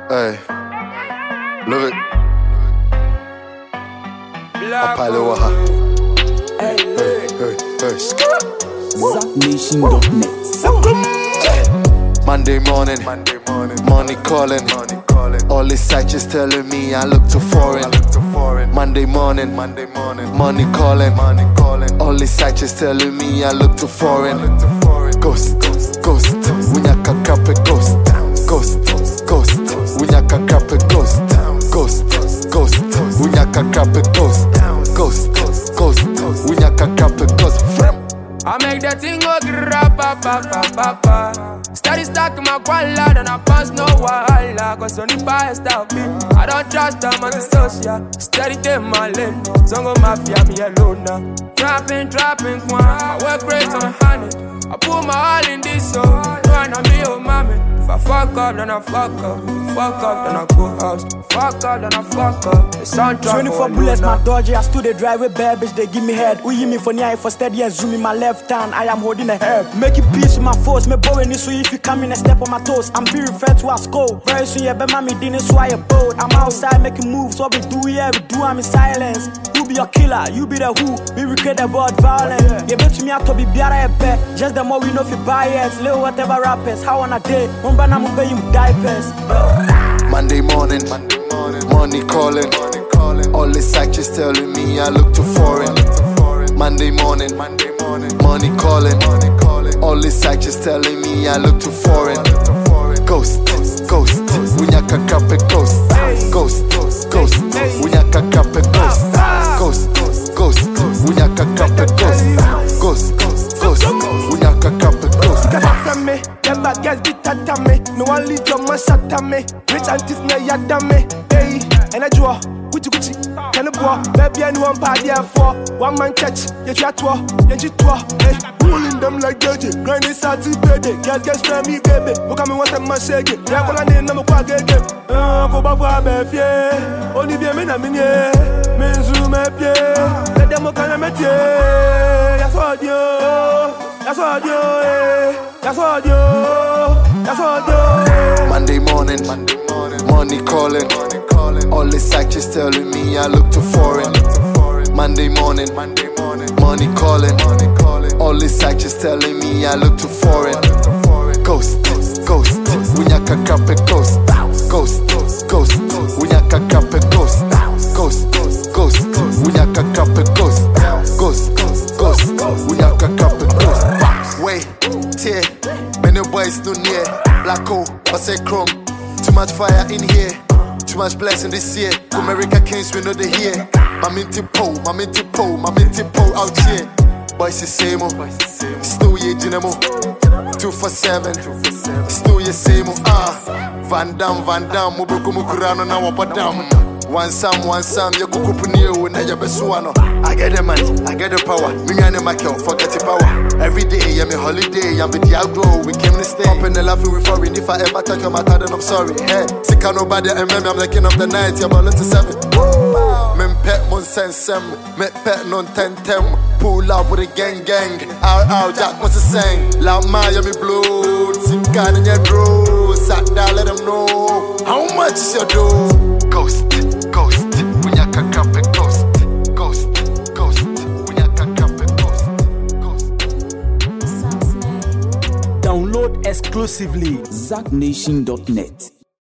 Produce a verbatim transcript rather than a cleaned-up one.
Hey, love it. Apalewaha. Hey, Hey, hey, hey. Zack Nation dot net. Monday morning, Monday morning, money calling, money calling. All these sites just telling me I look too foreign. I look too foreign. Monday morning, Monday morning, money calling, money calling. All these sites just telling me I look too foreign. I look too foreign. Ghost, ghost, ghost. Winyaka kape ghost, ghost, ghost. Winyaka kape ghost, ghost, ghost. Winyaka kape ghost, ghost, ghost. Winyaka kape ghost. I make that thing go grab, ba, ba, ba, ba, ba. Steady stacking my quality and I pass no wahala. Cause only buy stuff me. I don't trust them on the social. Steady take my lane. Zongo mafia me alone now. Trapping, trapping, one. I work great on honey. I put my all in this so run on me, oh mommy. If I fuck up, then I fuck up. Fuck up, then I go house. Fuck up, then I fuck up. The soundtrack twenty-four bullets, my dodge. I stood the drive with bad bitch, they give me head. We me for near for steady and zoom in my left hand. I am holding a herb. Make it peace with my force. Me bowing this way if you come in and step on my toes. I'm being referred to as cold. Very soon, yeah, bet mommy didn't sway a boat. I'm outside making moves. What we do, yeah, we do, I'm in silence. You be your killer, you be the who. We recreate about violence. Yeah, bet to me, I to be biara a pet. Just the more we know if you buy it. Little whatever rappers, how on a day. Umbana mube you diapers. Monday morning, Monday morning, money calling, money calling. All the sites just telling me I look too foreign. Monday morning, Monday morning, money calling, money calling. All the sites just telling me I look too foreign. Ghost, ghost, winyaka kape ghost, ghost, ghost, winyaka kape ghost, ghost, ghost, winyaka kape ghost, ghost, ghost, winyaka kape ghost. Me, them bad guys be tata me. No one lead your man shut at me. Rich aunties na yada me. Hey, and I draw. Gucci Gucci, can boy, baby and one party for one man catch. Yes, you are two, yes, you two. Hey, ruling them like Georgie. Grinding salty baby. Girls get spray me baby. Look at me once I'm shake it. Yeah, call a name, I'm a quag again. Uh, go back for a baby. Only be a minute, minute. Menzu me pie. Let them look at me. That's what you. That's what you. That's what you. That's what you. Monday morning, Monday morning, money calling, money calling. All the sites just telling me I look too foreign. Monday morning, Monday morning, money calling, money calling. All the sites just telling me I look too foreign. Ghost, ghost, winyaka kape ghost, ghost, ghost, winyaka kape ghost, ghost, ghost, winyaka kape ghost, ghost, ghost, winyaka kape ghost. Wait, tear, many boys no near. Black hole, I say chrome. Too much fire in here, too much blessing this year. America Kings, we know they here. My minty po, my minty po, my minty po out here. Boys the same old, still ye dynamo. Two for seven, still ye same old. Ah, Van Dam, Van Dam, Mubuku Mukurano na wapadam. One Sam, one Sam, you go near when I get the money, I get the power. Me and my kill, forget the power. Every day, I'm a holiday, I'm with the outgrow. We came to stay. Up in the laughing with foreign. If I ever touch your matter, then I'm sorry. Hey, sick of nobody, I remember I'm the king of the night. You're about to seven. Men pet mon sensem, met pet non tentem. Pull up with a gang gang. Ow, ow, Jack wants to sing. Loud Miami blue, Sim Can in your bro. Sat down, let them know. How much is your dough? Ghost. Ghost, winyaka kape ghost, ghost, ghost, winyaka kape ghost, ghost. Download exclusively Zack Nation dot net.